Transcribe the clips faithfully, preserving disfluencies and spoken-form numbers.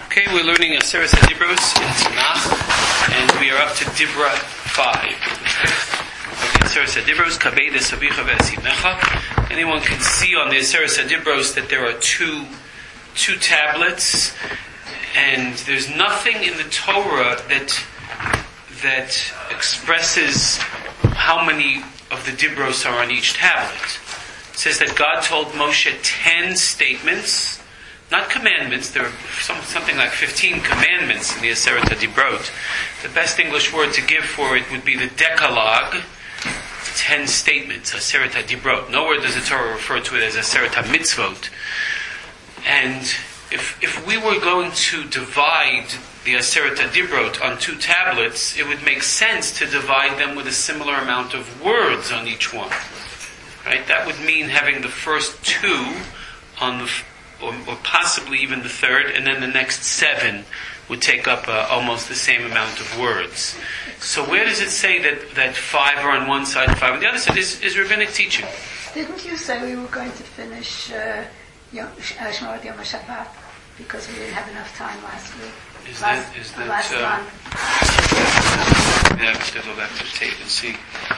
Okay, we're learning Aseret Dibros in Tanakh, and we are up to Dibra five. Okay, Aseret Dibros, Kabei de Sabicha ve'asimecha. Anyone can see on the Aseret Dibros that there are two two tablets, and there's nothing in the Torah that that expresses how many of the Dibros are on each tablet. It says that God told Moshe ten statements. Not commandments, there are some, something like fifteen commandments in the Aseret Dibrot. The best English word to give for it would be the Decalogue, ten statements, Aseret Dibrot. Nowhere does the Torah refer to it as Aseret Mitzvot. And if if we were going to divide the Aseret Dibrot on two tablets, it would make sense to divide them with a similar amount of words on each one. Right? That would mean having the first two on the Or, or possibly even the third, and then the next seven would take up uh, almost the same amount of words. So where does it say that, that five are on one side and five on the other side? Is, is rabbinic teaching. Didn't you say we were going to finish uh, Yom, uh, Shmorat Yom HaShabbat because we didn't have enough time last week? Is last, that... Is that last uh, one. Yeah, I'm just going to go back to the tape and see.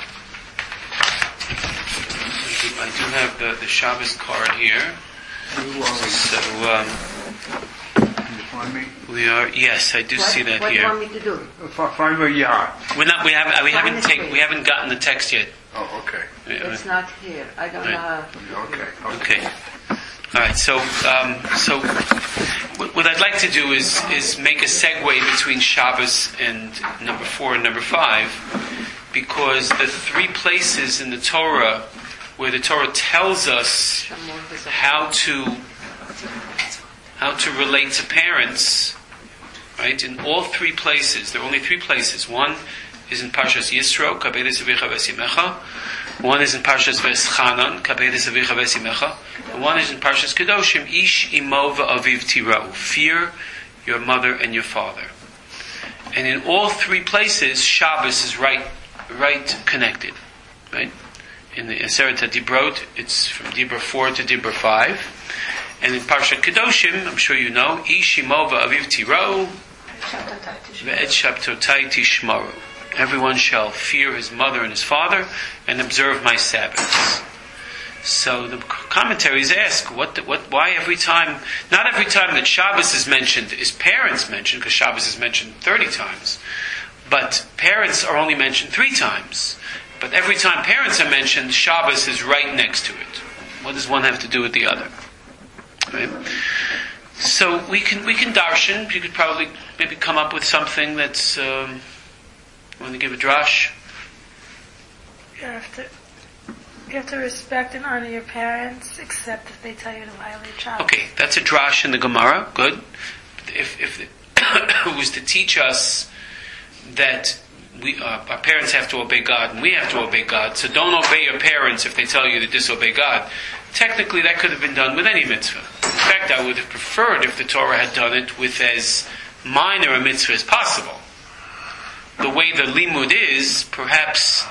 I do have the, the Shabbos card here. So, um, we are, yes, I do what, see that what here. What do you want me to do? Five a yard. We're not, we haven't, we Five haven't taken, we haven't gotten the text yet. Oh, okay. It's not here. I don't Right. know. Okay. Okay. All right. So, um, so what, what I'd like to do is is make a segue between Shabbos and number four and number five, because the three places in the Torah where the Torah tells us how to how to relate to parents, right? In all three places, there are only three places. One is in Parshas Yisro, Kabei Desavicha Vesimecha. One is in Parshas Veschanan, Kabei Desavicha Vesimecha. And one is in Parshas Kedoshim, Ish Imo V'Aviv Tira'u. Fear your mother and your father. And in all three places, Shabbos is right, right connected, right? In the Aseret Dibrot, it's from Dibra four to Dibra five. And in Parshat Kedoshim, I'm sure you know, Ish Imo V'Aviv Tira'u Ve'et Shabtotai Tishmaru. Everyone shall fear his mother and his father and observe my Sabbaths. So the commentaries ask, what, the, what, why every time, not every time that Shabbos is mentioned is parents mentioned, because Shabbos is mentioned thirty times. But parents are only mentioned three times. But every time parents are mentioned, Shabbos is right next to it. What does one have to do with the other? Right? So we can we can darshan. You could probably maybe come up with something that's. Um, you want to give a drash? You have to you have to respect and honor your parents, except if they tell you to violate Shabbos. Okay, that's a drash in the Gemara. Good. If if it was to teach us that. We, uh, our parents have to obey God and we have to obey God, so don't obey your parents if they tell you to disobey God. Technically that could have been done with any mitzvah. In fact, I would have preferred if the Torah had done it with as minor a mitzvah as possible. The way the limud is, perhaps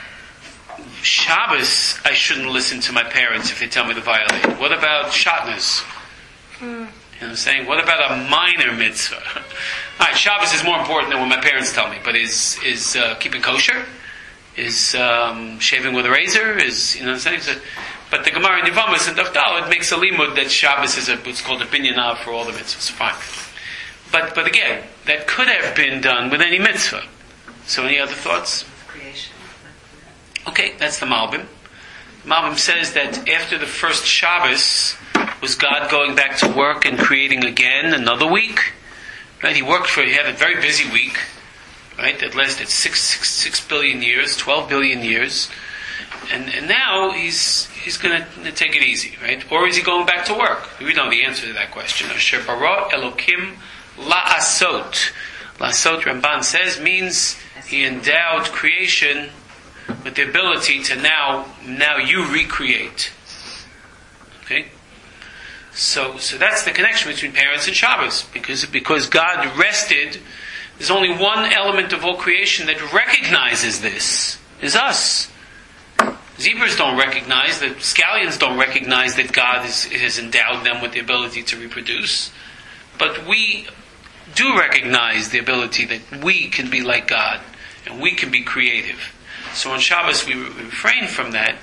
Shabbos I shouldn't listen to my parents if they tell me to violate. What about Shatnez? Mm. You know what I'm saying? What about a minor mitzvah? Alright, Shabbos is more important than what my parents tell me, but is is uh, keeping kosher? Is um, shaving with a razor? Is, you know what I'm saying? So, but the Gemara in Yevamos and Daf Daled makes a limud that Shabbos is a, what's called a binyanav for all the mitzvahs. Fine. But but again, that could have been done with any mitzvah. So any other thoughts? Creation. Okay, that's the Malbim. The Malbim says that after the first Shabbos, was God going back to work and creating again another week? Right? He worked for, he had a very busy week, right? That lasted six, six, six billion years, twelve billion years. And, and now he's, he's gonna take it easy, right? Or is he going back to work? We don't know the answer to that question. Asher bara Elokim la'asot. La'asot, Ramban says, means he endowed creation with the ability to now, now you recreate. Okay? So, so that's the connection between parents and Shabbos, because because God rested. There's only one element of all creation that recognizes this: is us. Zebras don't recognize that. Scallions don't recognize that God is, has endowed them with the ability to reproduce. But we do recognize the ability that we can be like God and we can be creative. So on Shabbos we refrain from that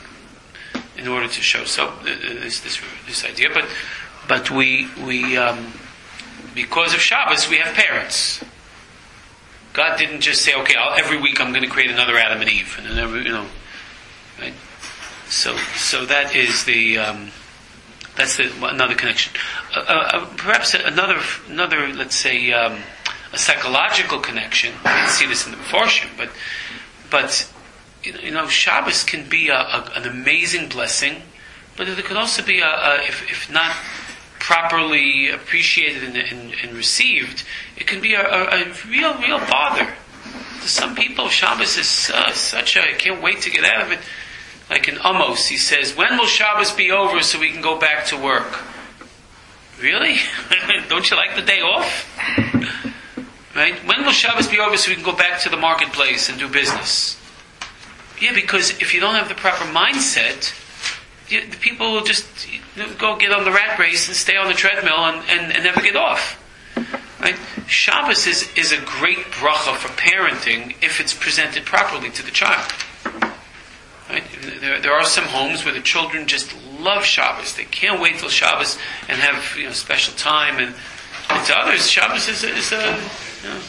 in order to show so uh, this this this idea. But but we we um, because of Shabbos we have parents. God didn't just say, okay, I'll, every week I'm going to create another Adam and Eve, and then every, you know, right? So so that is the. Um, That's the, another connection. Uh, uh, perhaps another, another, let's say, um, a psychological connection. We didn't see this in the Meforshim, but, but you know, Shabbos can be a, a, an amazing blessing, but it could also be, a, a, if, if not properly appreciated and, and, and received, it can be a, a, a real, real bother. To some people, Shabbos is uh, such a, I can't wait to get out of it. Like in Amos, he says, when will Shabbos be over so we can go back to work? Really? Don't you like the day off? Right? When will Shabbos be over so we can go back to the marketplace and do business? Yeah, because if you don't have the proper mindset, you, the people will just you know, go get on the rat race and stay on the treadmill and, and, and never get off. Right? Shabbos is, is a great bracha for parenting if it's presented properly to the child. Right? There, there are some homes where the children just love Shabbos. They can't wait till Shabbos and have you know special time. And, and to others, Shabbos is a, is a you know,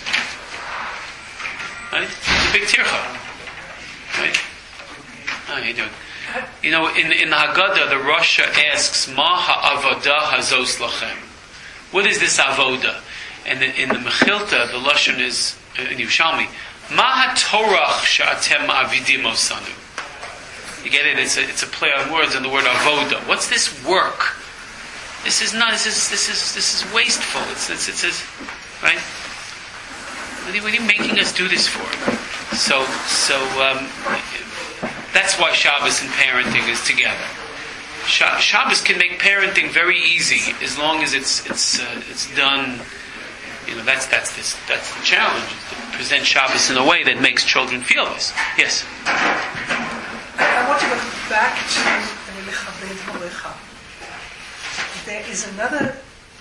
right? It's a big tircha. Right? How you doing? You know, in in the Haggadah, the Rasha asks, "Ma ha'avodah hazos lachem?" What is this avoda? And in, in the Mechilta, the lashon is in Yerushalmi, "Ma ha'torach she'atem avidim osanu." You get it? It's a, it's a play on words on the word avoda. What's this work? This is not. This is this is this is wasteful. It's it's it's, it's right. What are, you, what are you making us do this for? So so um, that's why Shabbos and parenting is together. Shabbos can make parenting very easy as long as it's it's uh, it's done. You know that's that's this that's the challenge, is to present Shabbos in a way that makes children feel this. Yes. I want to go back to Lechabed Horecha. There is another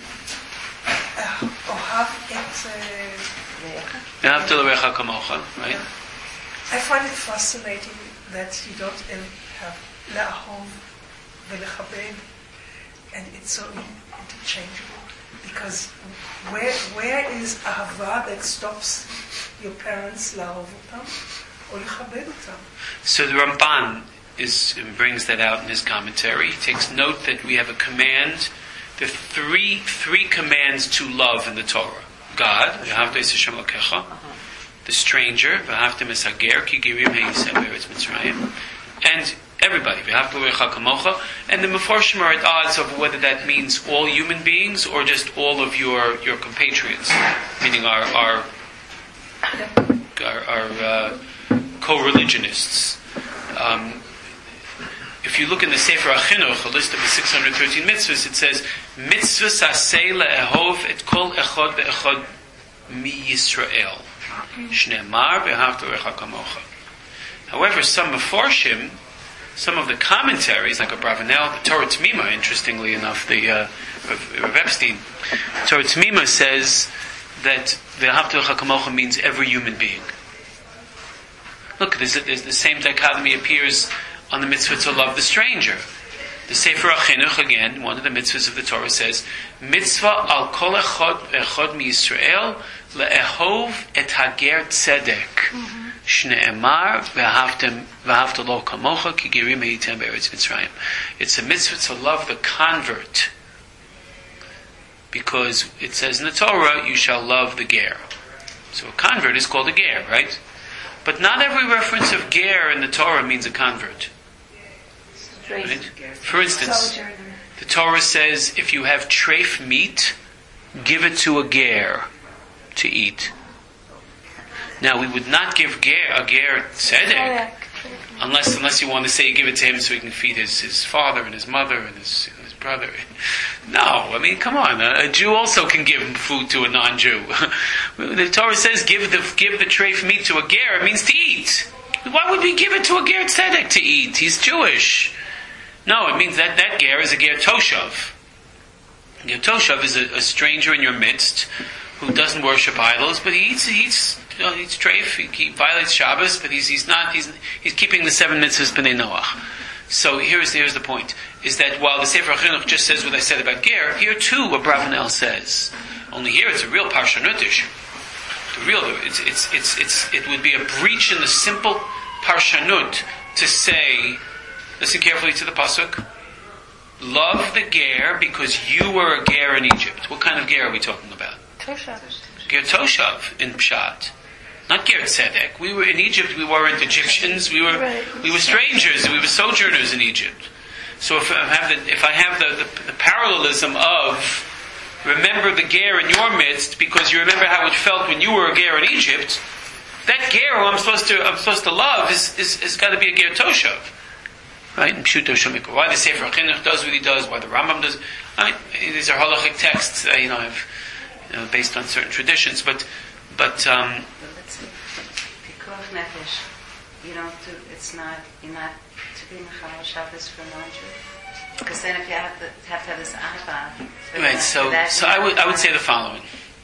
Ohav et Ve'ahavta l'recha kamocha, right? I find it fascinating that you don't have La'ahov ve'lechabed, and it's so interchangeable. Because where where is Ahava that stops your parents La'ahov otam or Lechabed otam? So the Ramban is, brings that out in his commentary. He takes note that we have a command, the three three commands to love in the Torah. God, v'ahavta es Hashem Elokecha, the stranger, v'ahavta es hager, ki girim he'yisem be'eretz Mitzrayim, and everybody, v'ahavta l'recha kamocha, and the Meforshim are at odds over whether that means all human beings or just all of your, your compatriots, meaning our our, our, our uh, co-religionists. Um, if you look in the Sefer HaChinuch, a list of the six hundred thirteen mitzvahs, it says, mitzvahs aseh le'ehov et kol echad ve'echad mi Yisrael. Shneimar v'ahavta l'recha kamocha. However, some Meforshim, some of the commentaries, like a Bravanel, the Torah T'mima, interestingly enough, the uh, Rav, Rav Epstein, Torah T'mima says that v'ahavta l'recha kamocha means every human being. Look, there's, a, there's the same dichotomy appears on the mitzvah to love the stranger. The Sefer HaChinuch, again, one of the mitzvahs of the Torah says, mitzvah al kol echad echad mi Yisrael le'ehov et hager tzedek shne'emar v'ahavta lo kamocha ki girim heitem be'eretz Mitzrayim. It's a mitzvah to love the convert, because it says in the Torah, you shall love the ger. So a convert is called a ger, right? But not every reference of ger in the Torah means a convert. Right? For instance, the Torah says if you have treif meat, give it to a ger to eat. Now we would not give ger, a ger tzedek, unless unless you want to say you give it to him so he can feed his, his father and his mother and his, his brother. No, I mean, come on. A, a Jew also can give food to a non-Jew. The Torah says give the give the treif meat to a ger. It means to eat. Why would we give it to a ger tzedek to eat? He's Jewish. No, it means that that ger is a ger toshav. A ger toshav is a, a stranger in your midst who doesn't worship idols, but he eats, he eats, you know, he eats treif, he, he violates Shabbos, but he's, he's not, he's, he's keeping the seven mitzvahs b'nei Noach. So here's, here's the point, is that while the Sefer HaChinuch just says what I said about Ger, here too what Bravanel says. Only here it's a real parshanut issue. The real, it's, it's, it's, it's, it would be a breach in the simple parshanut to say, listen carefully to the pasuk, love the ger because you were a ger in Egypt. What kind of ger are we talking about? Toshav. Ger Toshav in Pshat. Not Ger Tzedek. We were in Egypt, we weren't Egyptians, we were Right. we were strangers, we were sojourners in Egypt. So if I have the, if I have the, the, the parallelism of remember the ger in your midst because you remember how it felt when you were a ger in Egypt, that ger who I'm supposed to I'm supposed to love is is, is got to be a ger Toshav. Right? And Pshuto Shemikra. Why the Sefer HaChinuch does what he does, why the Rambam does. I mean, these are halachic texts, uh, you know, I've, you know, based on certain traditions. But, but, um, But let's see. Pikuach nefesh. You don't do. It's not. You're not to be mechal Shabbos for non-Jew. Because then, if you have to have, to have this ahava. right. So, so I would, I would say the following.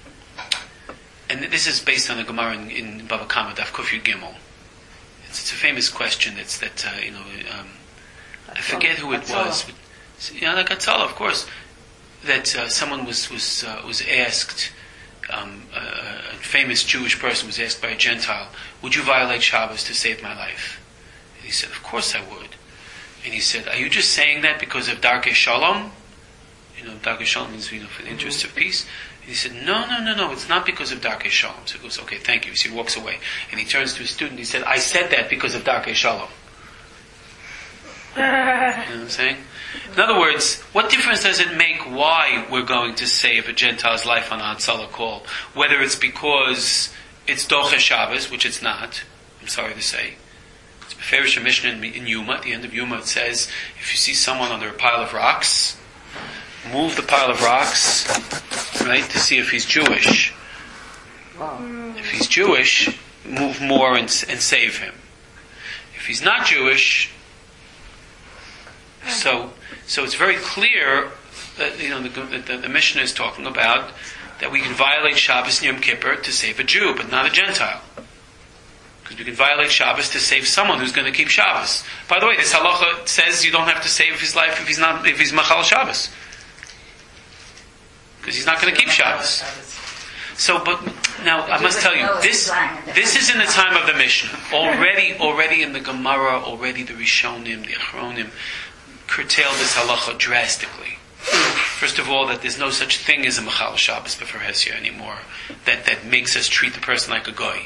And this is based on the Gemara in, in Bava Kama, Daf Kuf Yud Gimel. It's, it's a famous question. That's that uh, you know. Um, I forget who it was. Yeah, like Hatzalah, of course. That uh, someone was was uh, was asked. Um, a, a famous Jewish person was asked by a Gentile, "Would you violate Shabbos to save my life?" And he said, "Of course I would." And he said, "Are you just saying that because of Darkei Shalom? You know, Darkei Shalom means, you know, for the interests of peace." And he said, "No, no, no, no. It's not because of Darkei Shalom." So he goes, "Okay, thank you." So he walks away and he turns to his student. He said, "I said that because of Darkei Shalom." You know what I'm saying? In other words, what difference does it make why we're going to save a Gentile's life on a Hatzalah call? Whether it's because it's Doche Shabbos, which it's not, I'm sorry to say. It's Beferish Mishnah in, in Yuma. At the end of Yuma it says, if you see someone under a pile of rocks, move the pile of rocks, right, to see if he's Jewish. Wow. If he's Jewish, move more and, and save him. If he's not Jewish, So, so it's very clear that, you know, the, the, the Mishnah is talking about that we can violate Shabbos and Yom Kippur to save a Jew, but not a Gentile. Because we can violate Shabbos to save someone who's going to keep Shabbos. By the way, this halacha says you don't have to save his life if he's not, if he's machal Shabbos. Because he's not going to keep Shabbos. So, but now I must tell you, this this is in the time of the Mishnah. Already, already in the Gemara, already the Rishonim, the Achronim, curtail this halacha drastically. First of all, that there's no such thing as a Machal Shabbos before Hesia anymore, that, that makes us treat the person like a goy.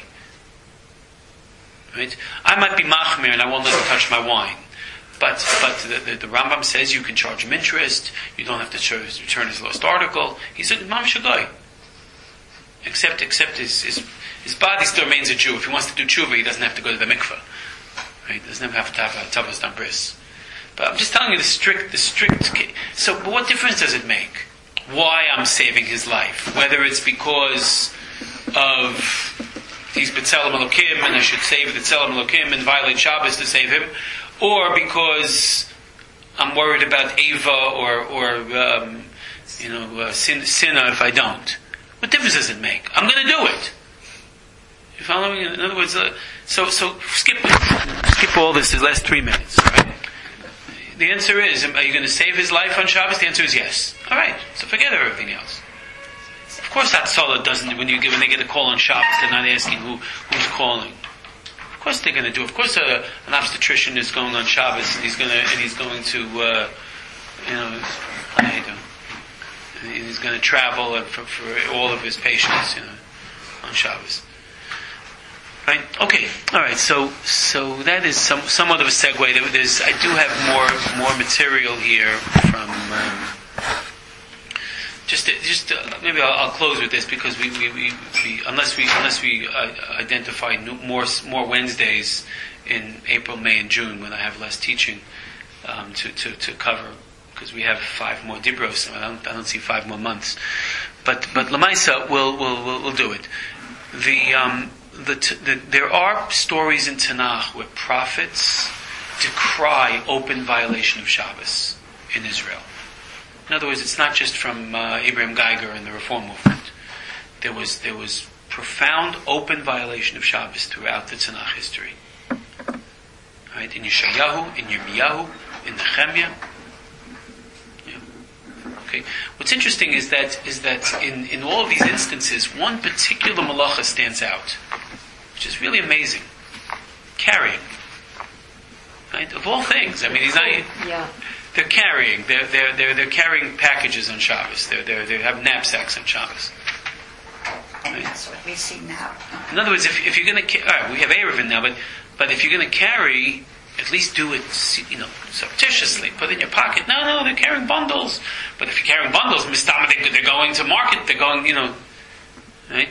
Right? I might be machmir and I won't let him touch my wine. But but the, the, the Rambam says you can charge him interest, you don't have to ch- return his lost article. He's a mam shagoy. Except, except his, his, his body still remains a Jew. If he wants to do tshuva, he doesn't have to go to the mikveh. Right? He doesn't have to have a tavas dambris. But I'm just telling you the strict, the strict case. So, but what difference does it make? Why I'm saving his life? Whether it's because of he's B'Tselem Elokim and I should save the B'Tselem Elokim and violate Shabbos to save him, or because I'm worried about Ava or, or um, you know, uh, sin, Sinna if I don't. What difference does it make? I'm going to do it. You following? In other words, uh, so so skip skip all this. The last three minutes, right? The answer is, are you going to save his life on Shabbos? The answer is yes. All right. So forget everything else. Of course, that Hatzalah doesn't. When you when they get a call on Shabbos, they're not asking who who's calling. Of course, they're going to do. Of course, uh, an obstetrician is going on Shabbos, and he's going to and he's going to, uh, you know, I do. And he's going to travel and for, for all of his patients, you know, on Shabbos. Right? Okay. All right. So, so that is some somewhat of a segue. There's, I do have more more material here from. Um, just, just uh, maybe I'll, I'll close with this because we, we, we, we unless we unless we uh, identify new, more more Wednesdays in April, May, and June when I have less teaching um, to, to to cover because we have five more dibros. So I don't I don't see five more months. But but Lamaisa will will will will do it. The um. The, the, there are stories in Tanakh where prophets decry open violation of Shabbos in Israel. In other words, it's not just from uh, Abraham Geiger and the Reform movement. there was there was profound open violation of Shabbos throughout the Tanakh history. Right? In Yeshayahu, in Yirmiyahu, in Nehemiah. Yeah. Okay. What's interesting is that is that in, in all of these instances, one particular malacha stands out, which is really amazing. Carrying. Right? Of all things. I mean, he's not. Yeah. They're carrying. They're they're they're they're carrying packages on Shabbos. They're they they have knapsacks on Shabbos. And that's what we see now. In other words, if if you're going to, all right, we have Eruvin now, but but if you're going to carry, at least do it, you know, surreptitiously. Put it in your pocket. No, no, they're carrying bundles. But if you're carrying bundles, mistama, they're going to market. They're going, you know, right?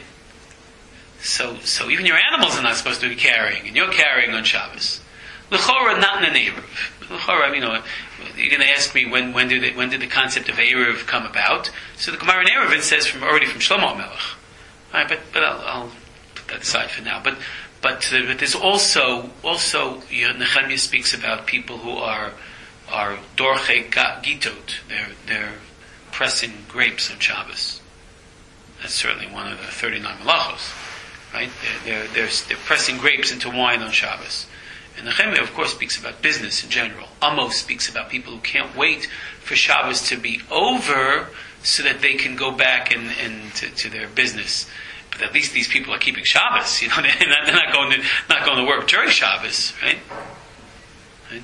So so even your animals are not supposed to be carrying, and you're carrying on Shabbos. L'chora, not in an Eruv. L'chora, you know, you're going to ask me when when did it, when did the concept of Eruv come about? So the Gemara in Eruvin says from already from Shlomo HaMelech. All right, but but I'll, I'll put that aside for now. But but, uh, but there's also also you know, Nehemiah speaks about people who are are dorche gitot. They're they're pressing grapes on Shabbos. That's certainly one of the thirty-nine malachos, right? They're they're they're, they're pressing grapes into wine on Shabbos. And Nehemiah, of course, speaks about business in general. Amos speaks about people who can't wait for Shabbos to be over so that they can go back and, and to, to their business. But at least these people are keeping Shabbos. You know, they're not, they're not going to not going to work during Shabbos, right? Right?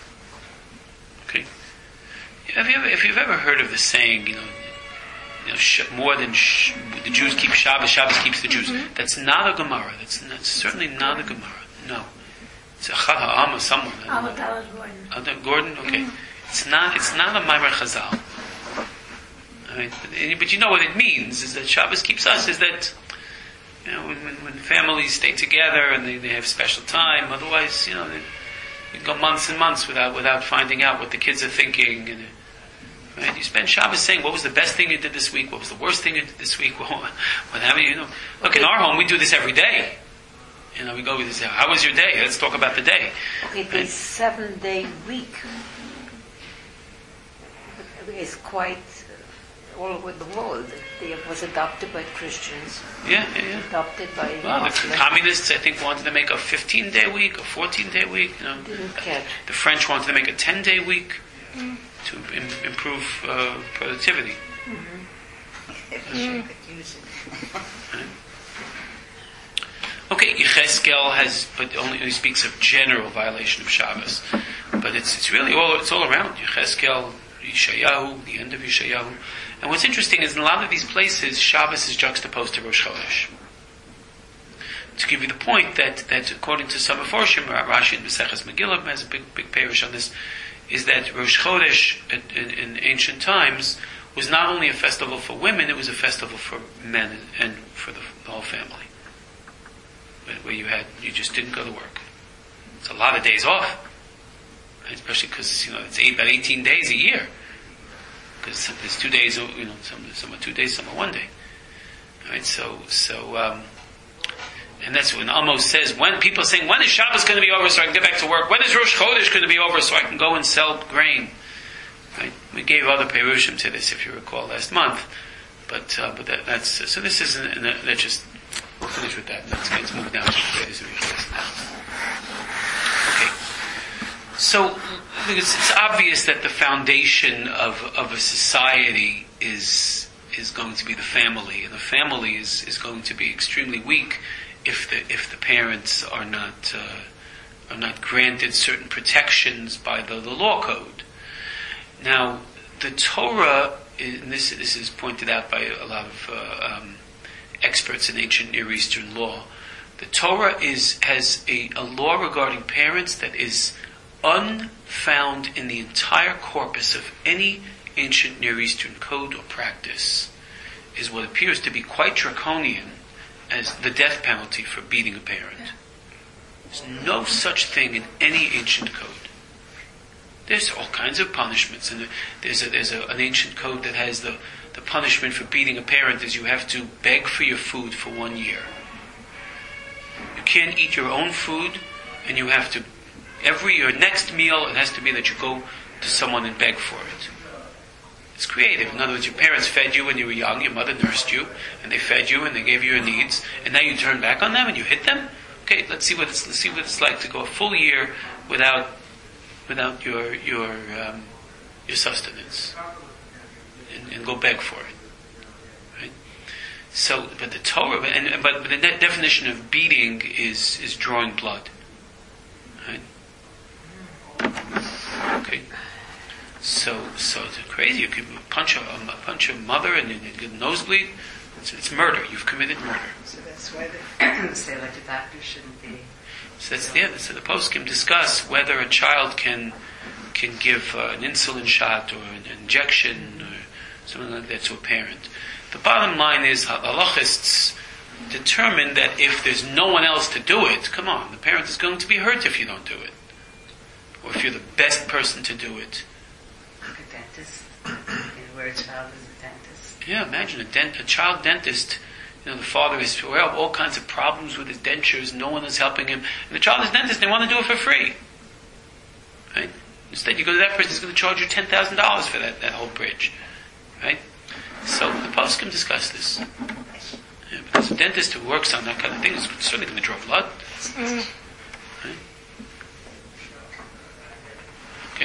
Okay. Have you ever, if you've ever heard of the saying, you know, you know, sh- more than sh- the Jews keep Shabbos, Shabbos keeps the Jews. Mm-hmm. That's not a Gemara. That's, that's certainly not a Gemara. No. It's a Chad Ha'am or someone. Amadal Gordon. Uh, Gordon? Okay. Mm-hmm. It's not, it's not a Maimer Chazal. I mean, but, but you know what it means, is that Shabbos keeps us, is that, you know, when, when families stay together and they, they have special time, otherwise, you know, they, you can go months and months without without finding out what the kids are thinking. And, right? You spend Shabbos saying, what was the best thing you did this week? What was the worst thing you did this week? What have you, you know? Look, in our home, we do this every day. You know, we go with this, how was your day? Let's talk about the day. Okay, the seven-day week is quite all over the world. It was adopted by Christians. Yeah, yeah, yeah. Adopted by well, Muslims. The communists, I think, wanted to make a fifteen-day week, a fourteen-day week. You know, didn't catch. The French wanted to make a ten-day week mm. to im- improve uh, productivity. Mm-hmm. If you could use it. Right. Okay, Yecheskel has, but only he speaks of general violation of Shabbos, but it's it's really all it's all around Yecheskel, Yeshayahu, the end of Yeshayahu, and what's interesting is in a lot of these places Shabbos is juxtaposed to Rosh Chodesh. To give you the point that, that according to some Meforshim, Rashi and Maseches Megillah has a big big parish on this, is that Rosh Chodesh in, in, in ancient times was not only a festival for women, it was a festival for men and for the, the whole family. Where you had, you just didn't go to work. It's a lot of days off, right? Especially because you know it's eight, about eighteen days a year. Because there's two days, you know, some some are two days, some are one day. Right? So so, um, and that's when Amos says when people are saying when is Shabbos going to be over so I can get back to work? When is Rosh Chodesh going to be over so I can go and sell grain? Right? We gave other perushim to this, if you recall, last month. But uh, but that, that's so. This is an, an, that's just. We'll finish with that. Let's, let's move down to the days of Yecheskel now. Okay. So, it's, it's obvious that the foundation of, of a society is is going to be the family, and the family is, is going to be extremely weak if the if the parents are not uh, are not granted certain protections by the, the law code. Now, the Torah, and this this is pointed out by a lot of uh, um, experts in ancient Near Eastern law. The Torah is has a, a law regarding parents that is unfound in the entire corpus of any ancient Near Eastern code or practice, is what appears to be quite draconian as the death penalty for beating a parent. There's no such thing in any ancient code. There's all kinds of punishments, and there's a, there's a, an ancient code that has the The punishment for beating a parent is you have to beg for your food for one year. You can't eat your own food, and you have to, every your next meal, it has to be that you go to someone and beg for it. It's creative. In other words, your parents fed you when you were young, your mother nursed you, and they fed you and they gave you your needs, and now you turn back on them and you hit them? Okay, let's see what it's, let's see what it's like to go a full year without without your your um, your sustenance, and, and go beg for it. Right? So, but the Torah, and but the de- definition of beating is is drawing blood. Right? Okay. So, so it's crazy. You can punch a, a punch a mother and you get a nosebleed. It's, it's murder. You've committed murder. So that's why they say like the doctor shouldn't be. So that's yeah. So the poskim discuss whether a child can can give uh, an insulin shot or an injection or something like that to a parent. The bottom line is halachists determine that if there's no one else to do it, come on, the parent is going to be hurt if you don't do it, or if you're the best person to do it. Like a dentist, you know, where a child is a dentist. Yeah, imagine a, dent, a child dentist. You know, the father is well, all kinds of problems with his dentures. No one is helping him, and the child is a dentist. They want to do it for free, right? Instead, you go to that person, he's going to charge you ten thousand dollars for that, that whole bridge, right? So the poskim discuss this. Yeah, but there's a dentist who works on that kind of thing is certainly going to draw blood. Right? Okay.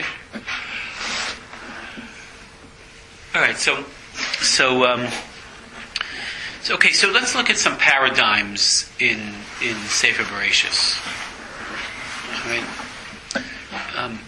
All right. So, so, um, so okay. So let's look at some paradigms in in Sefer Bereshis. All right. Um,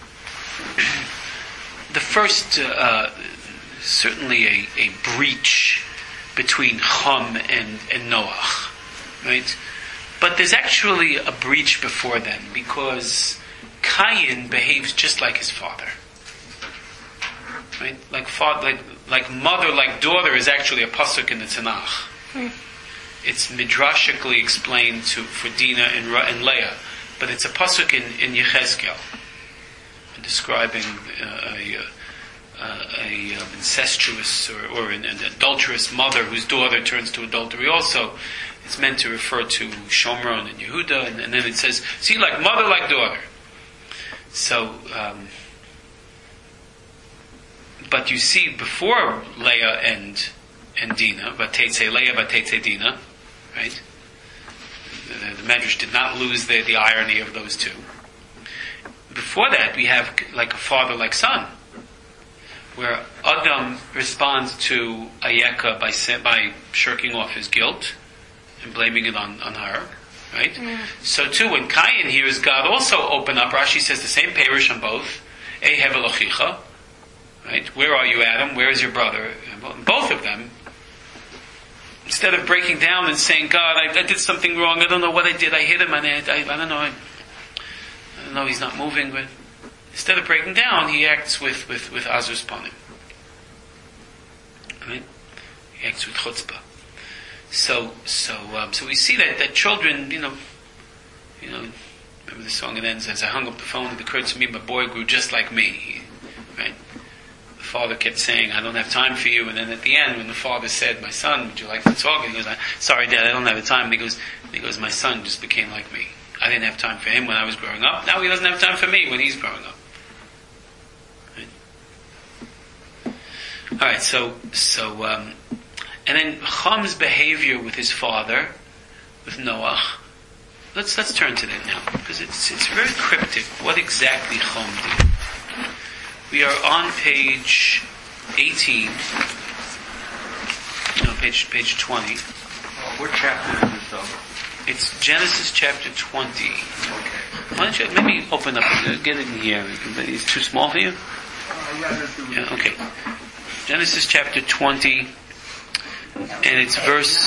the first, uh, certainly a, a breach between Chum and, and Noach, right? But there's actually a breach before then, because Cain behaves just like his father, right? Like father, like like mother, like daughter is actually a pasuk in the Tanakh. Mm. It's midrashically explained to for Dinah and, and Leah, but it's a pasuk in in Yechezkel, describing uh, a, uh, a um, incestuous or, or an, an adulterous mother whose daughter turns to adultery also. It's meant to refer to Shomron and Yehuda, and, and then it says, see, like mother, like daughter. So, um, but you see before Leah and and Dinah, Vatetze Leah, Vatetze Dinah, right? The, the Medrash did not lose the, the irony of those two. Before that, we have like a father, like son, where Adam responds to Ayeka by by shirking off his guilt and blaming it on, on her, right? Mm. So too, when Cain hears God also open up, Rashi says the same parish on both, Ehev Elochicha, right? Where are you, Adam? Where is your brother? Both of them, instead of breaking down and saying, God, I, I did something wrong, I don't know what I did, I hit him, and I, I, I don't know, I, I know he's not moving, but instead of breaking down, he acts with, with, with Azuz Panim. Right? He acts with chutzpah. So, so, um, so we see that, that children, you know, you know, remember the song it ends as I hung up the phone, it occurred to me, my boy grew just like me. Right? The father kept saying, I don't have time for you, and then at the end, when the father said, my son, would you like to talk? And he goes, sorry, Dad, I don't have the time. And he goes, and he goes, my son just became like me. I didn't have time for him when I was growing up. Now he doesn't have time for me when he's growing up. Right? All right, so so um, and then Cham's behavior with his father, with Noach. Let's let's turn to that now because it's it's very cryptic. What exactly Cham did? We are on page eighteen. No, page page twenty. Uh, what chapter is this, though? It's Genesis chapter twenty. Okay. Why don't you maybe open up, uh, get it in here. It's too small for you? Uh, rather do Yeah, okay. Genesis chapter twenty, and it's verse,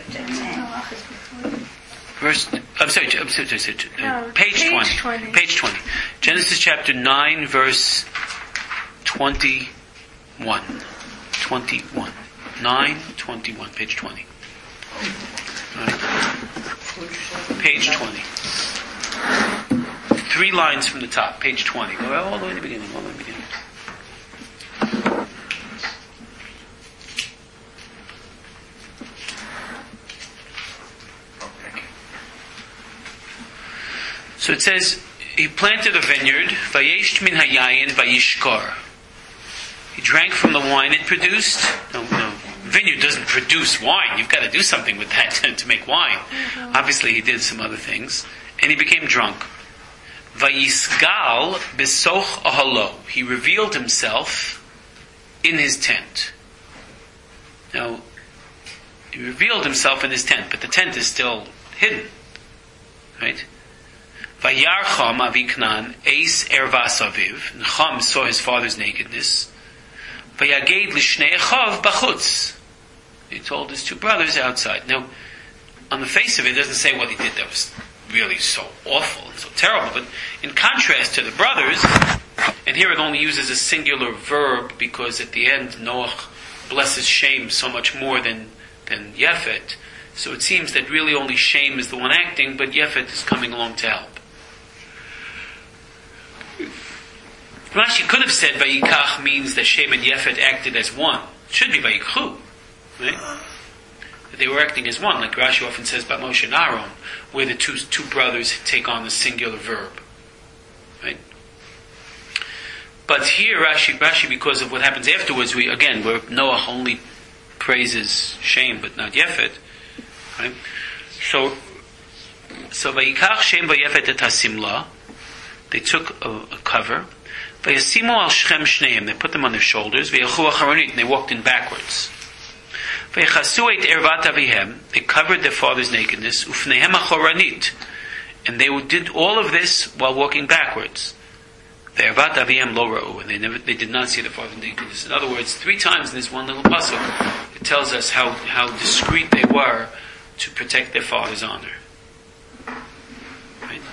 verse, I'm sorry, I'm sorry, I'm sorry, uh, No, page, page twenty. twenty. Page twenty. Genesis chapter nine, verse twenty-one. twenty-one. nine, twenty-one, page twenty. Right. Page twenty. Three lines from the top, page twenty. Go all the way to the beginning, all the way to the beginning. So it says, he planted a vineyard, Vayesh min hayayin vayishkar. He drank from the wine it produced. No, no. Vineyard doesn't produce wine. You've got to do something with that to make wine. Mm-hmm. Obviously, he did some other things. And he became drunk. Vayisgal besoch ahalo. He revealed himself in his tent. Now, he revealed himself in his tent, but the tent is still hidden. Right? Vayarcham avi Knan eis ervas aviv. And Cham saw his father's nakedness. Vayaged lishnei echav bachutz. He told his two brothers outside. Now, on the face of it, it doesn't say what he did that was really so awful and so terrible. But in contrast to the brothers, and here it only uses a singular verb because at the end Noach blesses Shem so much more than, than Yefet. So it seems that really only Shem is the one acting, but Yefet is coming along to help. Rashi could have said Vayikach means that Shem and Yefet acted as one. It should be Vayikchu. Right? They were acting as one, like Rashi often says about Moshe and Aaron, where the two two brothers take on the singular verb. Right? But here Rashi, Rashi, because of what happens afterwards, we again where Noah only praises Shem but not Yefet. Right? So so Vayikach Shem vayefet et hasimla. They took a, a cover. Vayasimu al Shechem shneim. They put them on their shoulders. Vayelchu acharonit. And they walked in backwards. Vaychasu et ervat avihem. They covered their father's nakedness. Ufnehem achoranit. And they did all of this while walking backwards. Ve'ervat avihem lo ra'u. And they never, they did not see the father's nakedness. In other words, three times in this one little pasuk, it tells us how, how discreet they were to protect their father's honor. Right?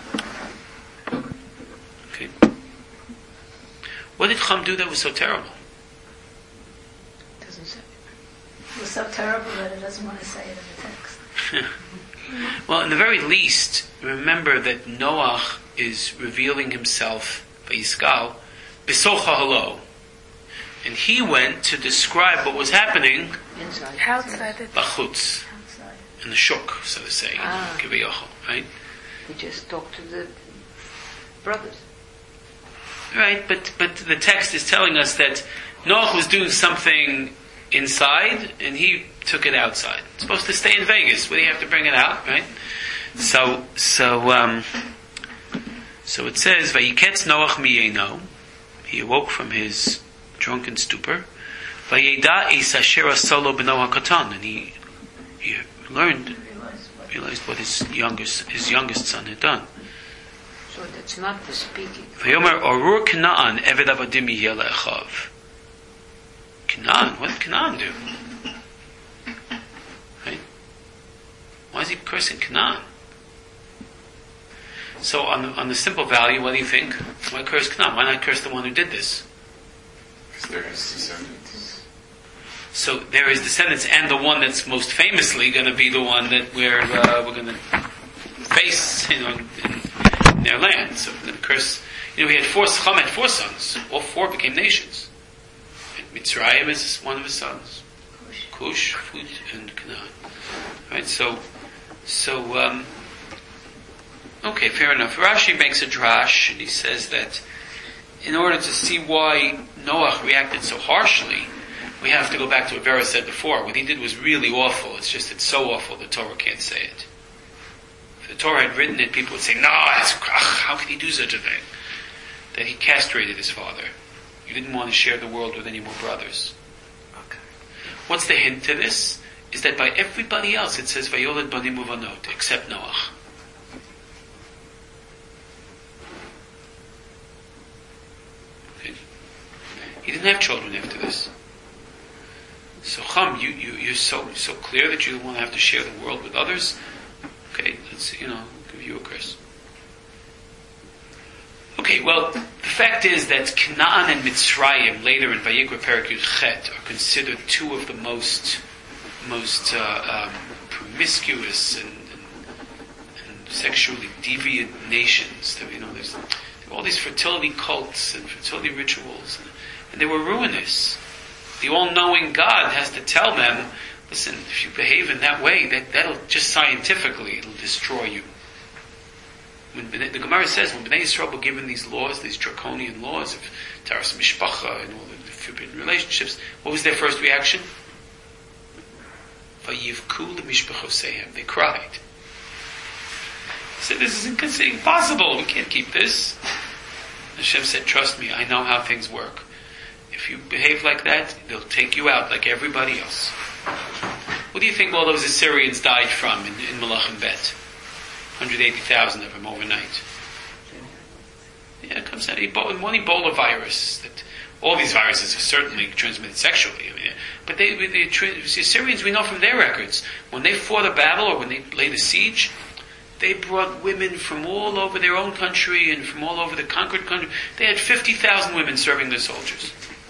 Okay. What did Cham do that was so terrible? Doesn't say. It was so terrible that it doesn't want to say it in the text. Well, in the very least, remember that Noach is revealing himself, Vayiskal, Besoch ha'halo. And he went to describe what was happening Inside. Outside the Bachutz, in the shuk, so to say, Ah. in Kiviyochel, right? We just talked to the brothers. Right, but but the text is telling us that Noach was doing something inside, and he took it outside. It's supposed to stay in Vegas. Where do you have to bring it out, right? So so um, so it says, "Vayiketz Noach miyeno." He awoke from his drunken stupor. Vayeda es asher solo b'no hakatan, and he he learned, realized what his youngest his youngest son had done. So that's not the speaking. Vayomer Arur Canaan Eved Avadim Yeh Le'achav. Canaan, what did Canaan do? Right? Why is he cursing Canaan? So on the, on the simple value, what do you think? Why curse Canaan? Why not curse the one who did this? Because they're his descendants. So they're his descendants, and the one that's most famously going to be the one that we're uh, we're going to face, you know, in their land. So we're going to curse. You know, he had four. Cham had four sons. All four became nations. And Mitzrayim is one of his sons. Cush, Phut, and Canaan. Right. So, so um, okay, fair enough. Rashi makes a drash, and he says that in order to see why Noach reacted so harshly, we have to go back to what Vera said before. What he did was really awful. It's just, it's so awful the Torah can't say it. If the Torah had written it, people would say, no, that's, ugh, how could he do such a thing? That he castrated his father. He didn't want to share the world with any more brothers. Okay. What's the hint to this? Is that by everybody else it says, Vayoled banim uvanot, except Noach. Okay. He didn't have children after this. So Cham, you, you, you're so so clear that you don't want to have to share the world with others. Okay, let's, you know, give you a curse. Okay, well, the fact is that Canaan and Mitzrayim, later in Vayikra Perek Yud Chet, are considered two of the most most uh, um, promiscuous and, and, and sexually deviant nations. You know, there's, there were all these fertility cults and fertility rituals, and, and they were ruinous. The all-knowing God has to tell them, listen, if you behave in that way, that, that'll just scientifically, it'll destroy you. When Bnei, the Gemara says, when Bnei Yisrael were given these laws, these draconian laws of Taras Mishpacha and all the forbidden relationships. What was their first reaction? Vayivku l'mishpachosehem. They cried. They said, this is impossible. We can't keep this. Hashem said, trust me, I know how things work. If you behave like that, they'll take you out like everybody else. What do you think all those Assyrians died from in, in Malachim Bet? one hundred eighty thousand of them overnight. Yeah, it comes out. Ebola, one Ebola virus. That all these viruses are certainly transmitted sexually. I mean, but they, the, the Assyrians, we know from their records, when they fought a battle or when they laid a siege, they brought women from all over their own country and from all over the conquered country. They had fifty thousand women serving their soldiers.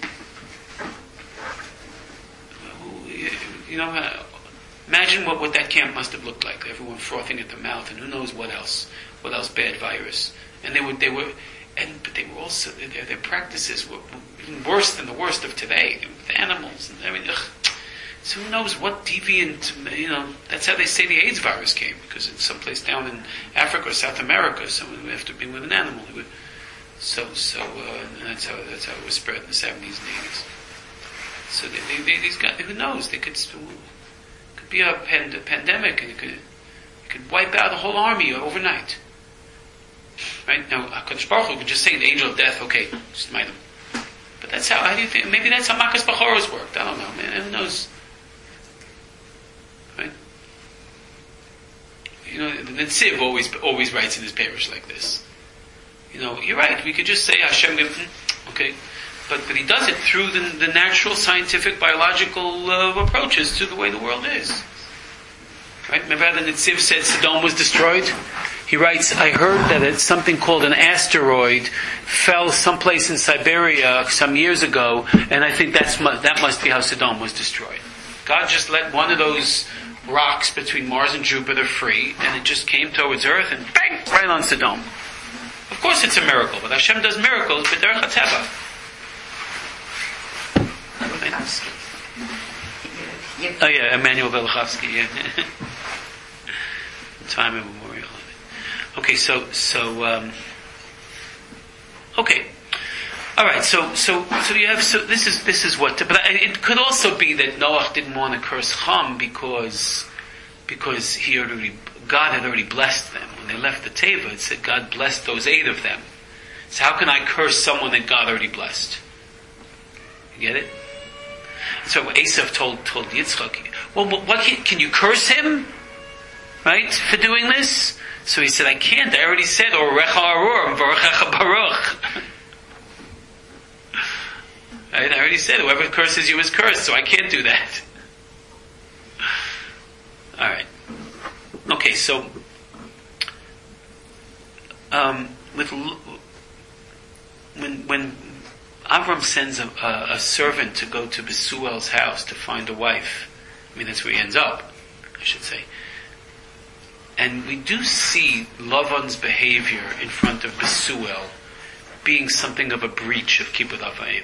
You know, uh, imagine what, what that camp must have looked like. Everyone frothing at the mouth, and who knows what else, what else bad virus. And they were, they were, and but they were also their, their practices were even worse than the worst of today with animals and everything. Ugh. So who knows what deviant, you know? That's how they say the AIDS virus came, because it's someplace down in Africa or South America. Someone would have to be with an animal. Would, so, so uh, that's how that's how it was spread in the seventies and eighties. So they, they, they, these guys, who knows? They could could be a, pand, a pandemic, and it could it could wipe out a whole army overnight. Right now, HaKadosh Baruch Hu could just say the angel of death, okay, just smite them. But that's how. How do you think? Maybe that's how Makas Bachoros worked. I don't know, man. Who knows? Right? You know, the Netziv always always writes in his parish like this. You know, you're right. We could just say Hashem give, okay. But, but he does it through the, the natural, scientific, biological uh, approaches to the way the world is. Right? Remember how the Netziv said Sodom was destroyed? He writes, I heard that it's something called an asteroid fell someplace in Siberia some years ago, and I think that's that must be how Sodom was destroyed. God just let one of those rocks between Mars and Jupiter free, and it just came towards Earth and bang, right on Sodom. Of course it's a miracle, but Hashem does miracles, but derech hateva. Oh yeah, Emmanuel Velichowski, yeah. Time immemorial. Okay, so so um, okay, all right. So so so you have so this is this is what. But it could also be that Noach didn't want to curse Ham because because he already God had already blessed them when they left the Teva. It said God blessed those eight of them. So how can I curse someone that God already blessed? You get it? So Esav told told Yitzchak, well, what can, can you curse him, right, for doing this? So he said, I can't. I already said, Orecha Arur, V'orecha Baruch. Right? I already said, whoever curses you is cursed, so I can't do that. All right. Okay, so um, with when when. Avram sends a, a, a servant to go to Besuel's house to find a wife. I mean, that's where he ends up, I should say. And we do see Lavan's behavior in front of Besuel being something of a breach of Kibbutz Avayim.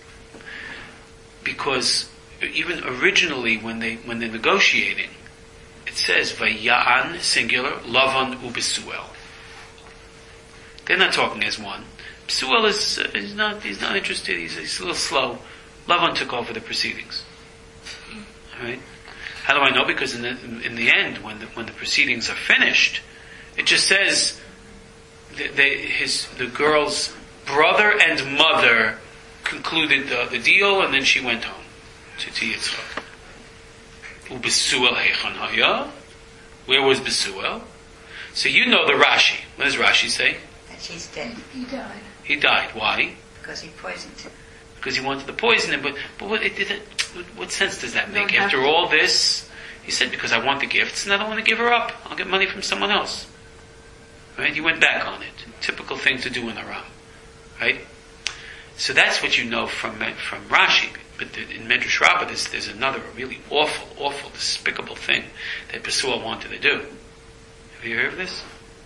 Because even originally, when, they, when they're negotiating, it says, Vaya'an, singular, Lavan u'Besuel. They're not talking as one. Besuel is uh, he's not he's not interested. He's, he's a little slow. Lavan took over the proceedings. All right. How do I know? Because in the in the end, when the when the proceedings are finished, it just says that they, his the girl's brother and mother concluded the, the deal, and then she went home to, to Yitzchak. Ubesuel heichan haya. Where was Besuel? So you know the Rashi. What does Rashi say? That she's dead. He died. He died. Why? Because he poisoned him. Because he wanted to poison him. But but what, it, it, what sense does that make? Don't After have to. all this, he said, because I want the gifts and I don't want to give her up. I'll get money from someone else. Right? He went back on it. Typical thing to do in Aram. Right? So that's what you know from from Rashi. But in Medrash Rabbah, there's, there's another really awful, awful, despicable thing that Besuel wanted to do. Have you heard of this?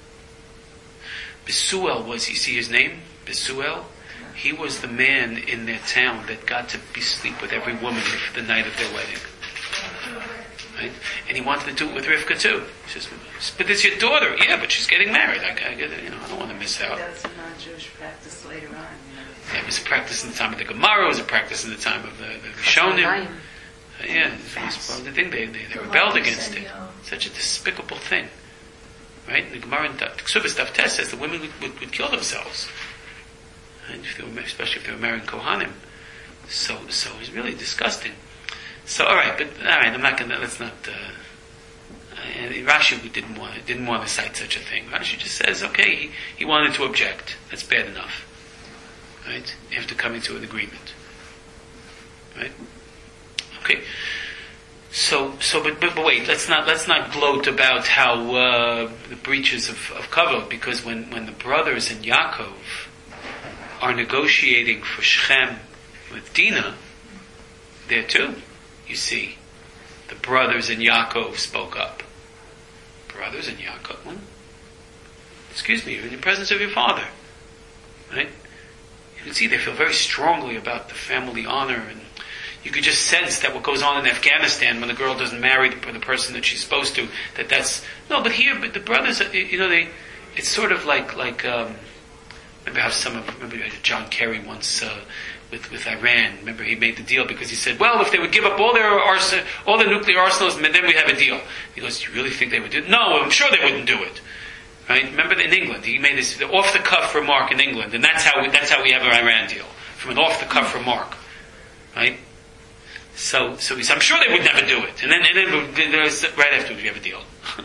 Besuel was, you see his name? Besuel? He was the man in their town that got to be sleep with every woman for the night of their wedding. Right? And he wanted to do it with Rivka too. He says, but it's your daughter. Yeah, but she's getting married. I, I, get it, you know, I don't want to miss out. That's a non-Jewish practice later on. You know, It was a practice in the time of the Gemara. It was a practice in the time of the, the Rishonim. Uh, yeah, it was part of the thing. They, they, they rebelled against it. Such a despicable thing. Right? The Gemara in Ksubis Daf Tes says the women would, would, would kill themselves. Right? If they were, especially if they were marrying Kohanim. So, so it was really disgusting. So, all right, but all right, I'm not gonna. Let's not. Uh, and Rashi didn't want didn't want to cite such a thing. Rashi just says, okay, he, he wanted to object. That's bad enough, right? After coming to an agreement, right? Okay. So, so, but, but, but wait. Let's not let's not gloat about how uh, the breaches of, of kavod, because when, when the brothers and Yaakov are negotiating for Shechem with Dinah, there too, you see, the brothers and Yaakov spoke up. Brothers and Yaakov, hmm? Excuse me, you're in the presence of your father, right? You can see they feel very strongly about the family honor, and you could just sense that what goes on in Afghanistan when the girl doesn't marry the, the person that she's supposed to, that that's no. But here, but the brothers, you know, they, it's sort of like like um, remember how some of remember John Kerry once. Uh, With, with Iran, remember he made the deal because he said, "Well, if they would give up all their arse- all their nuclear arsenals, then we have a deal." He goes, "Do you really think they would do it?" No, I'm sure they wouldn't do it. Right? Remember in England, he made this off the cuff remark in England, and that's how we, that's how we have our Iran deal, from an off the cuff remark, right? So, so he said, "I'm sure they would never do it," and then and then was, right afterwards we have a deal.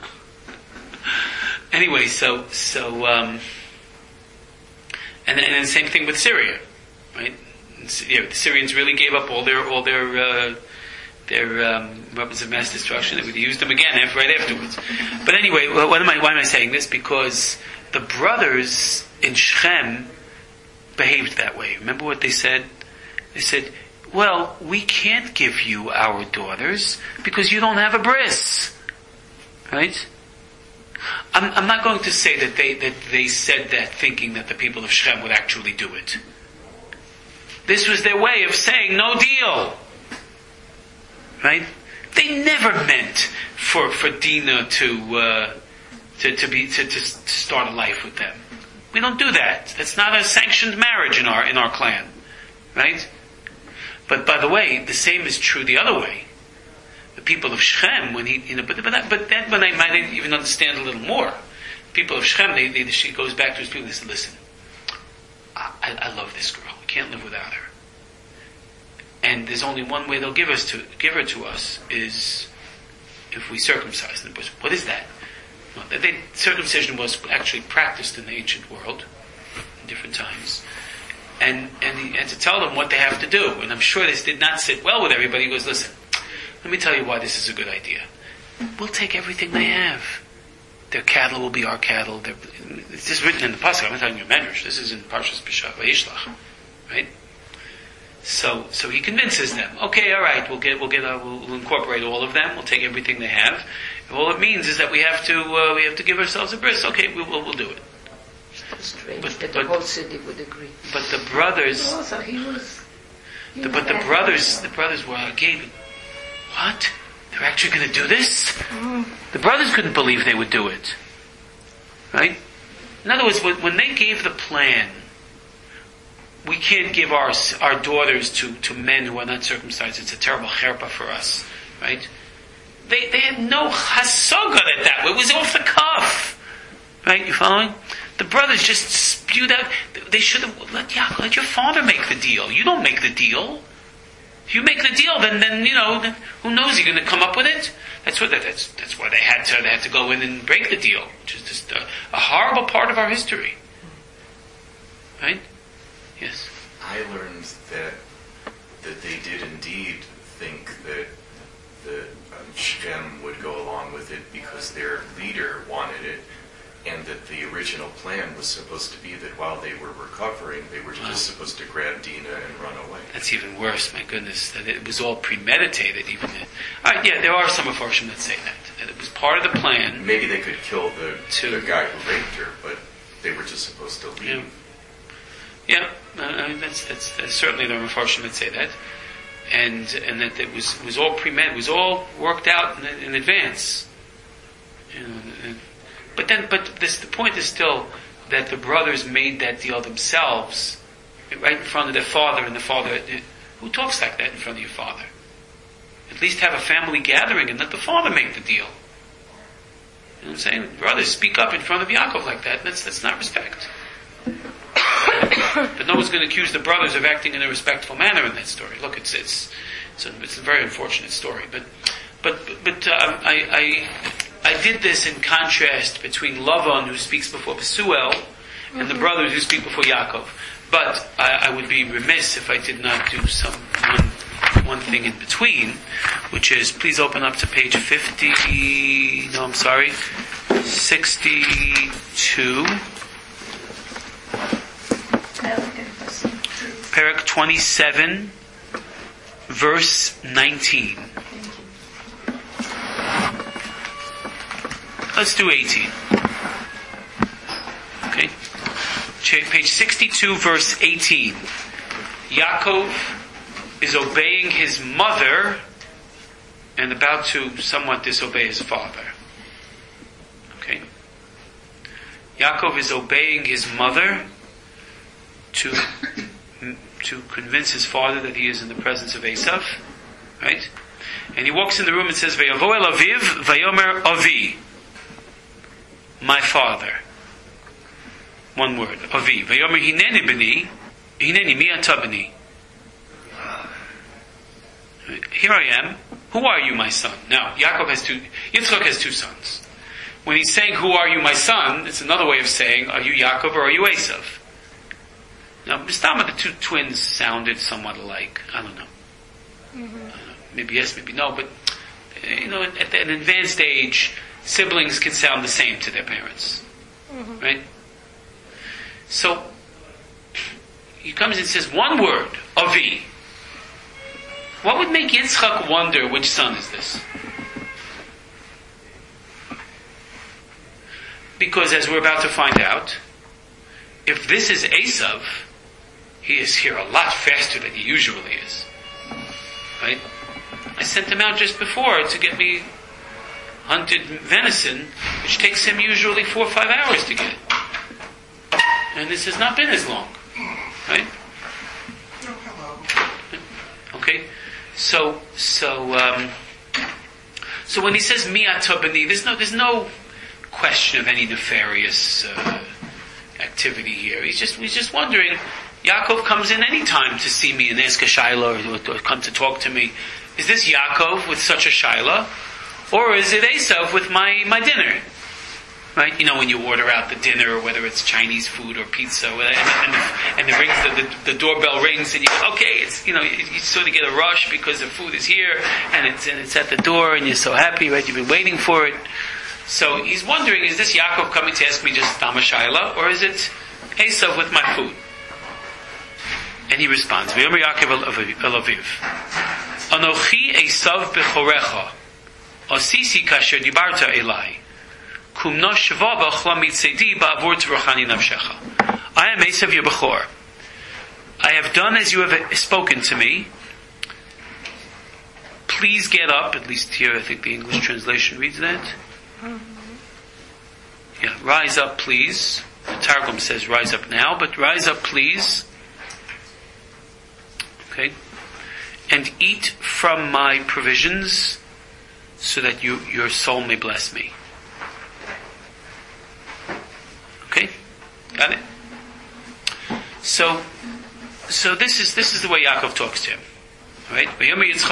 Anyway, so so um, and and the same thing with Syria, right? Yeah, the Syrians really gave up all their all their uh, their um, weapons of mass destruction. They would use them again after, right afterwards. But anyway, well, what am I? Why am I saying this? Because the brothers in Shechem behaved that way. Remember what they said? They said, "Well, we can't give you our daughters because you don't have a bris." Right? I'm, I'm not going to say that they that they said that thinking that the people of Shechem would actually do it. This was their way of saying, no deal. Right? They never meant for, for Dinah to, uh, to, to be, to, to start a life with them. We don't do that. That's not a sanctioned marriage in our, in our clan. Right? But by the way, the same is true the other way. The people of Shechem, when he, you know, but, but, that, but then when I might even understand a little more, people of Shechem, they, they, she goes back to his people and says, listen, I, I love this girl. Can't live without her. And there's only one way they'll give us to give her to us is if we circumcise them. What is that? Well, they, circumcision was actually practiced in the ancient world in different times, and and, the, and to tell them what they have to do. And I'm sure this did not sit well with everybody. He goes, listen, let me tell you why this is a good idea. We'll take everything they have. Their cattle will be our cattle. They're, it's just written in the pasuk. I'm not telling you a medrash. This is in Parshas Vayishlach. Right? So, so he convinces them. Okay, all right, we'll get, we'll get, uh, we'll, we'll incorporate all of them. We'll take everything they have. All it means is that we have to, uh, we have to give ourselves a bris. Okay, we will, we'll do it. So strange but, that but, the whole city would agree. But the brothers, Also, he was. He the, was but the brothers, the brothers were agape. What? They're actually going to do this? Mm. The brothers couldn't believe they would do it. Right? In other words, when they gave the plan, we can't give our our daughters to, to men who are not circumcised. It's a terrible cherpa for us, right? They they had no hasaga at that. It was off the cuff, right? You following? The brothers just spewed out. They should have let yeah, let your father make the deal. You don't make the deal. If you make the deal, then then you know then who knows? You're going to come up with it. That's what that's that's why they had to they had to go in and break the deal, which is just a, a horrible part of our history, right? Yes. I learned that that they did indeed think that the um, Shechem would go along with it because their leader wanted it, and that the original plan was supposed to be that while they were recovering, they were Wow. just supposed to grab Dinah and run away. That's even worse. My goodness, that it was all premeditated. Even then. All right, yeah, there are some Mepharshim that say that that it was part of the plan. Maybe they could kill the, To- the guy who raped her, but they were just supposed to leave. Yeah. Yeah, I mean, that's, that's, that's certainly there are Mepharshim that say that, and and that it was it was all premed, it was all worked out in, in advance. You know, and, but then, but this the point is still that the brothers made that deal themselves right in front of their father, and the father, who talks like that in front of your father? At least have a family gathering and let the father make the deal. You know what I'm saying? Brothers, speak up in front of Yaakov like that. That's that's not respect. But no one's going to accuse the brothers of acting in a respectful manner in that story. Look, it's it's it's a, it's a very unfortunate story. But but but uh, I I I did this in contrast between Lavan, who speaks before Besuel, and mm-hmm. the brothers who speak before Yaakov. But I, I would be remiss if I did not do some one one thing in between, which is, please open up to page fifty. No, I'm sorry, sixty-two. Perek twenty-seven, verse nineteen. Let's do eighteen. Okay. Page sixty-two, verse eighteen. Yaakov is obeying his mother and about to somewhat disobey his father. Okay. Yaakov is obeying his mother to to convince his father that he is in the presence of Esav, right? And he walks in the room and says, "Vayavo el aviv, vayomer avi," my father. One word, avi. Vayomer hineni b'ni, hineni mi ata b'ni. Here I am. Who are you, my son? Now, Yaakov has two. Yitzchak has two sons. When he's saying, "Who are you, my son?" it's another way of saying, "Are you Yaakov or are you Esav?" Now, Mistama, the two twins sounded somewhat alike. I don't know. Mm-hmm. I don't know. Maybe yes, maybe no. But you know, at an advanced age, siblings can sound the same to their parents, mm-hmm. right? So he comes and says one word, Avi. What would make Yitzchak wonder which son is this? Because as we're about to find out, if this is Esav, he is here a lot faster than he usually is. Right? I sent him out just before to get me hunted venison, which takes him usually four or five hours to get. And this has not been as long. Right? Okay? So, so, um, so when he says mi'ata b'ni, there's no, there's no question of any nefarious uh, activity here. He's just, he's just wondering. Yaakov comes in any time to see me and ask a shaila or, or come to talk to me. Is this Yaakov with such a shaila, or is it Esav with my my dinner? Right? You know, when you order out the dinner, whether it's Chinese food or pizza, and the, and the, rings, the, the, the doorbell rings, and you go, okay, it's, you know, you, you sort of get a rush because the food is here, and it's, and it's at the door, and you're so happy, right? You've been waiting for it. So he's wondering, is this Yaakov coming to ask me just Tama Shaila, or is it Esav with my food? And he responds, V'yomer Yaakov el Aviv, Anochi Esav b'chorecha, Asisi kasher dibarta elai, I am Esav your Bechor. I have done as you have spoken to me. Please get up. At least here, I think the English translation reads that. Mm-hmm. Yeah, rise up, please. The Targum says rise up now, but rise up, please. Okay. And eat from my provisions so that you, your soul may bless me. Okay, got it. So, so this is this is the way Yaakov talks to him, right? Get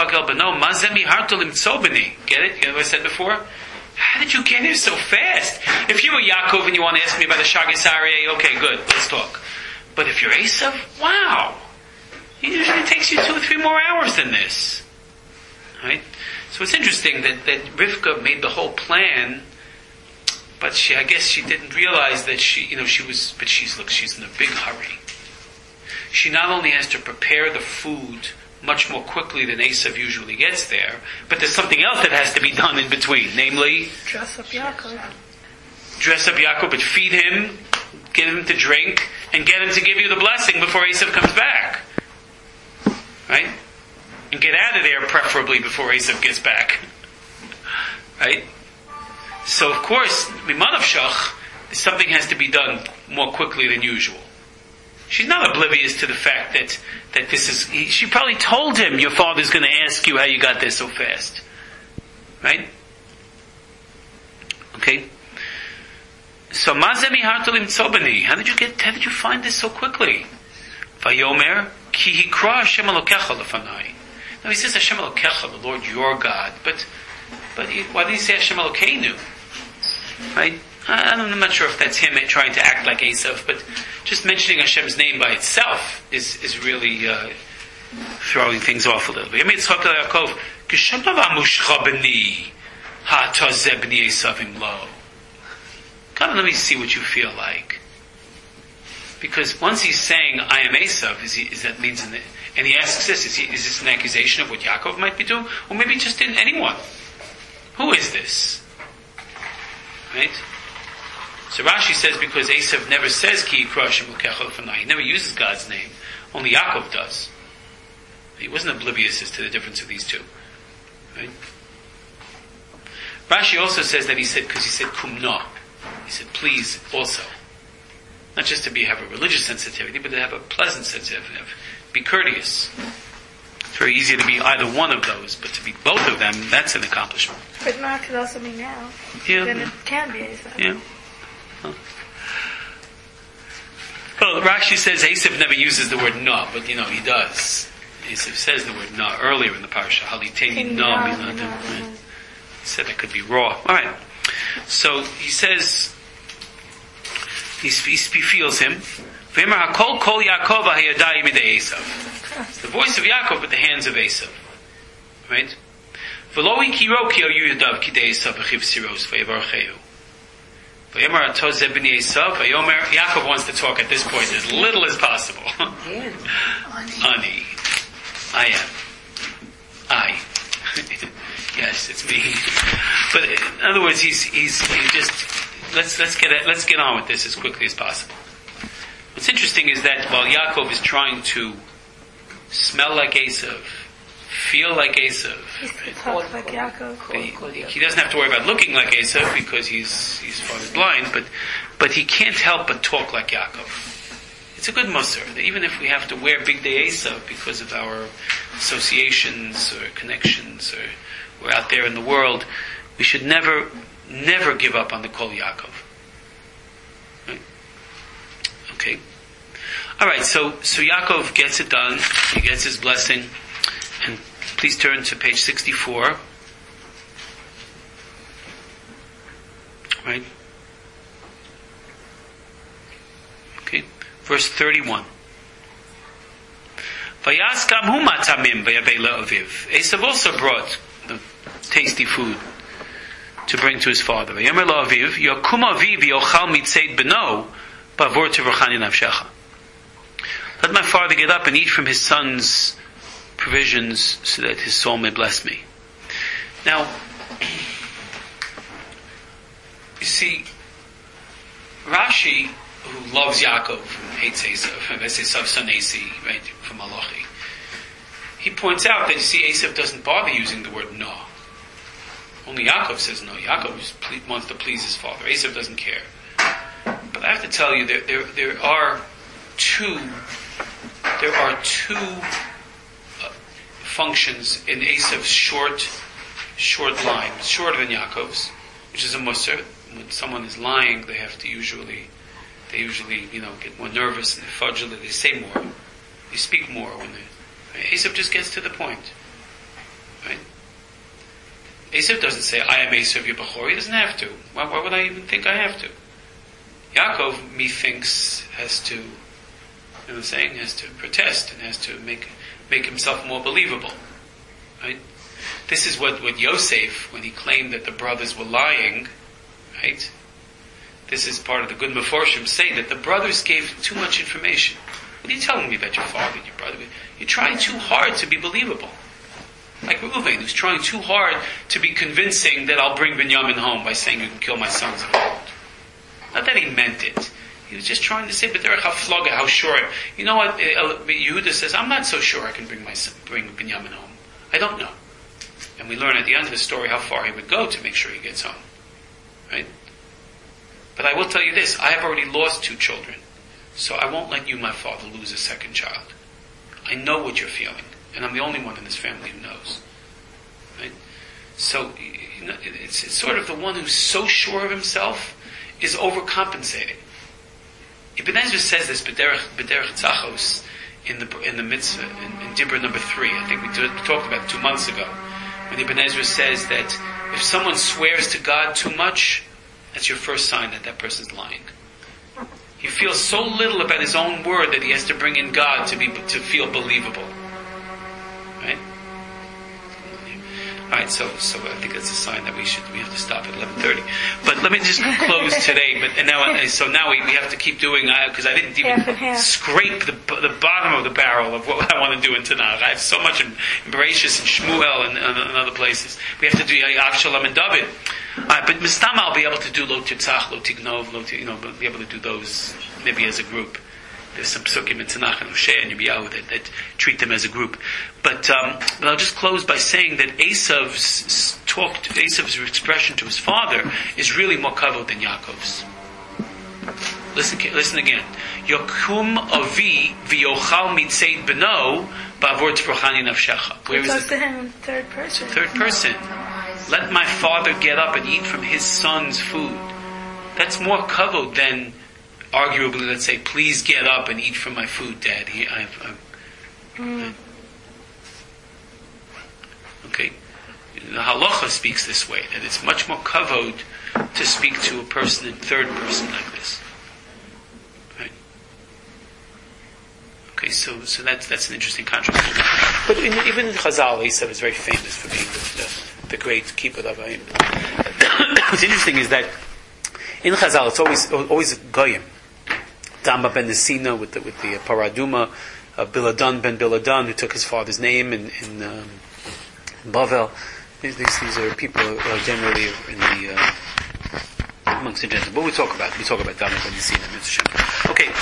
it? You know what I said before? How did you get here so fast? If you were Yaakov and you want to ask me about the Shagas Aryeh, okay, good, let's talk. But if you're Esav, wow, it usually takes you two or three more hours than this, right? So it's interesting that that Rivka made the whole plan. But she, I guess she didn't realize that she, you know, she was, but she's, look, she's in a big hurry. She not only has to prepare the food much more quickly than Esav usually gets there, but there's something else that has to be done in between, namely... Dress up Yaakov. Dress up Yaakov, but feed him, get him to drink, and get him to give you the blessing before Esav comes back. Right? And get out of there, preferably, before Esav gets back. Right? So, of course, Miman of Shach, something has to be done more quickly than usual. She's not oblivious to the fact that, that this is, he, she probably told him, your father's going to ask you how you got there so fast. Right? Okay? So, Mazemi Hartalim Tsobani, how did you get, how did you find this so quickly? Vayomer, Ki Hikra Hashem Elokecha Lefanai. Now he says Hashem Elokecha, the Lord your God, but, but he, why did he say Hashem Elokeinu? Right? I, I'm not sure if that's him trying to act like Esav, but just mentioning Hashem's name by itself is, is really uh, throwing things off a little bit. I mean, it's Chok Yaakov, K'shamav Amushcha B'ni, Ha'ata Zeh B'ni Esavim Lo. Come on, let me see what you feel like. Because once he's saying, I am Esav, is, he, is that means in the, and he asks this, is, he, is this an accusation of what Yaakov might be doing? Or maybe just in anyone. Who is this? Right? So Rashi says because Esav never says Ki Yikra Hashem Elokecha Lefanai. He never uses God's name. Only Yaakov does. He wasn't oblivious as to the difference of these two. Right? Rashi also says that he said, because he said Kumna. He said, please also. Not just to be have a religious sensitivity, but to have a pleasant sensitivity. Be courteous. It's very easy to be either one of those, but to be both of them, that's an accomplishment. But not could also mean now. Yeah. Then it can be Esav. Yeah. Huh. Well, Rashi says Esav never uses the word no, but you know, he does. Esav says the word no earlier in the parsha. Haliteni no minadu. He said that could be raw. Alright. So he says, he, he feels him. It's the voice of Yaakov with the hands of Esav. Right? Yaakov wants to talk at this point as little as possible. Ani. I am. I. Yes, it's me. But in other words, he's he's he just let's let's get it, let's get on with this as quickly as possible. What's interesting is that while Yaakov is trying to smell like Esav, feel like Esav, Talk like Yaakov. he, he doesn't have to worry about looking like Esav because he's he's father blind, but but he can't help but talk like Yaakov. It's a good musar that even if we have to wear big day Esav because of our associations or connections or we're out there in the world, we should never, never give up on the Kol Yaakov. Right? Okay. All right. So, so Yaakov gets it done. He gets his blessing, and please turn to page sixty-four. Right. Okay. Verse thirty-one. Vayaskam hu matamim vayavei le'aviv. Esav also brought the tasty food to bring to his father. Vayomer le'aviv, Yakum aviv yochal mitzeid beno, bavor tevrachani nafshecha. Let my father get up and eat from his son's provisions so that his soul may bless me. Now, you see, Rashi, who loves Yaakov, hates Esav, Esav son Esi, right, from Malachi, he points out that, you see, Esav doesn't bother using the word no. Only Yaakov says no. Yaakov ple- wants to please his father. Esav doesn't care. But I have to tell you, there, there, there are two, there are two uh, functions in Esav's short, short line, shorter than Yaakov's, which is a musar. When someone is lying, they have to usually, they usually, you know, get more nervous and they fudge, they say more, they speak more when they. Right? Esav just gets to the point, right? Esav doesn't say, "I am Esav your Bechor." He doesn't have to. Why, why would I even think I have to? Yaakov, methinks, has to, you know what I'm saying, has to protest and has to make make himself more believable, right? This is what what Yosef, when he claimed that the brothers were lying, right? This is part of the good Meforshim say that the brothers gave too much information. What are you telling me about your father and your brother? You're trying too hard to be believable. Like Reuven, who's trying too hard to be convincing that I'll bring Binyamin home by saying you can kill my sons of old. Not that he meant it. He was just trying to say, but there how how sure. You know what? Yehuda says, I'm not so sure I can bring my son, bring Binyamin home. I don't know. And we learn at the end of the story how far he would go to make sure he gets home. Right? But I will tell you this, I have already lost two children. So I won't let you, my father, lose a second child. I know what you're feeling, and I'm the only one in this family who knows. Right? So, you know, it's, it's sort of the one who's so sure of himself is overcompensating. Ibn Ezra says this, B'derech B'derech Tzachos, in the in the mitzvah, in, in Dibra number three. I think we, did, we talked about it two months ago. When Ibn Ezra says that if someone swears to God too much, that's your first sign that that person's lying. He feels so little about his own word that he has to bring in God to be to feel believable. Right? All right. So, so I think that's a sign that we should we have to stop at eleven thirty. But let me just close today. But and now, so now we, we have to keep doing because I, I didn't even half and half. scrape the the bottom of the barrel of what I want to do in Tanakh. I have so much in, in Bereshis and Shmuel and, and, and other places. We have to do Avshalom and David. All right, but Mistama I'll be able to do Lo Titzach, Lo Tignov, Lo Ti- you know, be able to do those maybe as a group. There's some psukim in Tanakh and Hosea and Yirmiyahu that, that treat them as a group. But, um, but I'll just close by saying that Esav's talk, Esav's expression to his father is really more kavod than Yaakov's. Listen, listen again. Yokum avi v'yochal mitzeid beno ba'avor tzrochani nafshecha. Where It is goes it? to him in third person. Third person. Let my father get up and eat from his son's food. That's more kavod than, arguably, let's say, please get up and eat from my food, Dad. He, I've, I've, Mm. okay. The halacha speaks this way, that it's much more kavod to speak to a person in third person like this. Right? Okay, so so that's that's an interesting contrast. But in, even in Chazal, Esav is very famous for being the, the, the great kippur of Avim. What's interesting is that in Chazal, it's always always goyim. Damba ben Nesina with the with the uh, Paraduma, uh, Biladan ben Biladan, who took his father's name in in, um, in Bavel. These, these these are people uh, generally in the uh, amongst the Gentiles. But we talk about we talk about Damba ben Nesina. Okay.